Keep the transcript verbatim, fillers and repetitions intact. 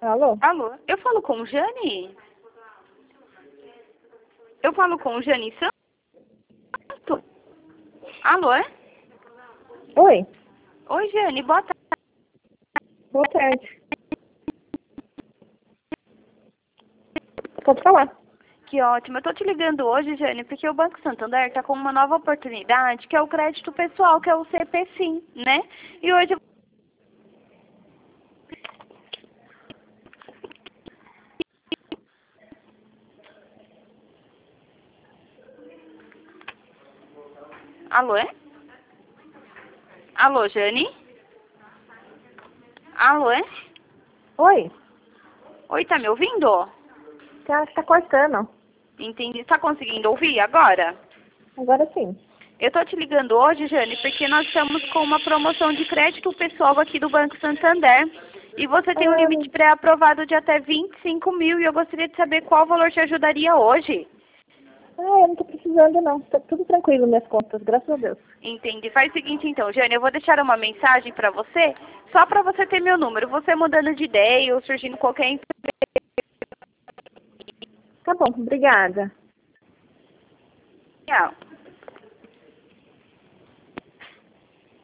Alô? Alô, eu falo com Jane? Eu falo com Jane Santo? Alô, é? Oi, Oi, Jane, boa tarde. boa tarde. Pode falar. Que ótimo. Eu tô te ligando hoje, Jane, porque o Banco Santander tá com uma nova oportunidade, que é o crédito pessoal, que é o C P Sim, né? E hoje... Alô, é? Alô, Jane? Alô, é? Oi, Oi, tá me ouvindo? tá, tá cortando. Entendi. Tá conseguindo ouvir agora? Agora sim. Eu tô te ligando hoje, Jane, porque nós estamos com uma promoção de crédito pessoal aqui do Banco Santander. E você tem um Ah, limite pré-aprovado de até vinte e cinco mil e eu gostaria de saber qual valor te ajudaria hoje. ah, eu não tô precisando não. Tá tudo tranquilo minhas contas, graças a Deus. Entendi. Faz o seguinte então, Jane, eu vou deixar uma mensagem para você, só para você ter meu número. Você mudando de ideia ou surgindo qualquer... Tá bom, obrigada. Tchau.